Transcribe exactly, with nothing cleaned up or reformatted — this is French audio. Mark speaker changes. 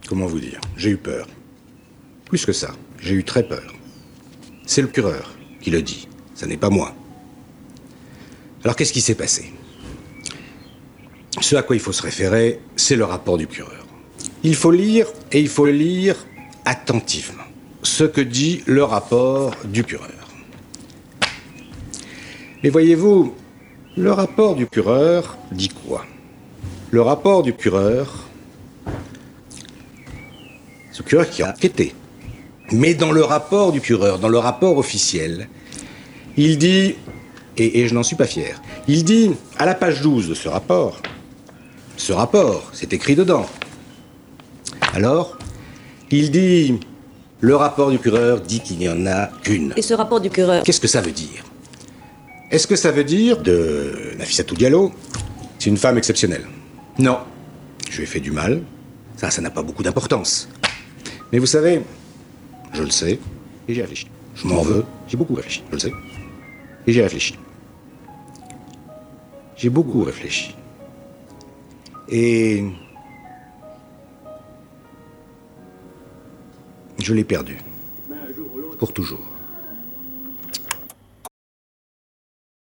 Speaker 1: Comment vous dire? J'ai eu peur. Plus que ça, j'ai eu très peur. C'est le procureur qui le dit, ça n'est pas moi. Alors qu'est-ce qui s'est passé? Ce à quoi il faut se référer, c'est le rapport du procureur. Il faut lire, et il faut le lire attentivement, ce que dit le rapport du procureur. Mais voyez-vous, le rapport du procureur dit quoi? Le rapport du procureur, c'est le procureur qui a enquêté. Mais dans le rapport du procureur, dans le rapport officiel, il dit, et, et je n'en suis pas fier, il dit, à la page douze de ce rapport, ce rapport, c'est écrit dedans. Alors, il dit, le rapport du procureur dit qu'il n'y en a qu'une.
Speaker 2: Et ce rapport du procureur,
Speaker 1: qu'est-ce que ça veut dire? Est-ce que ça veut dire de Nafissatou Diallo, c'est une femme exceptionnelle? Non. Je lui ai fait du mal. Ça, ça n'a pas beaucoup d'importance. Mais vous savez, je le sais, et j'ai réfléchi. Je m'en veux, j'ai beaucoup réfléchi, je le sais. Et j'ai réfléchi. J'ai beaucoup réfléchi. Et je l'ai perdu. Pour toujours.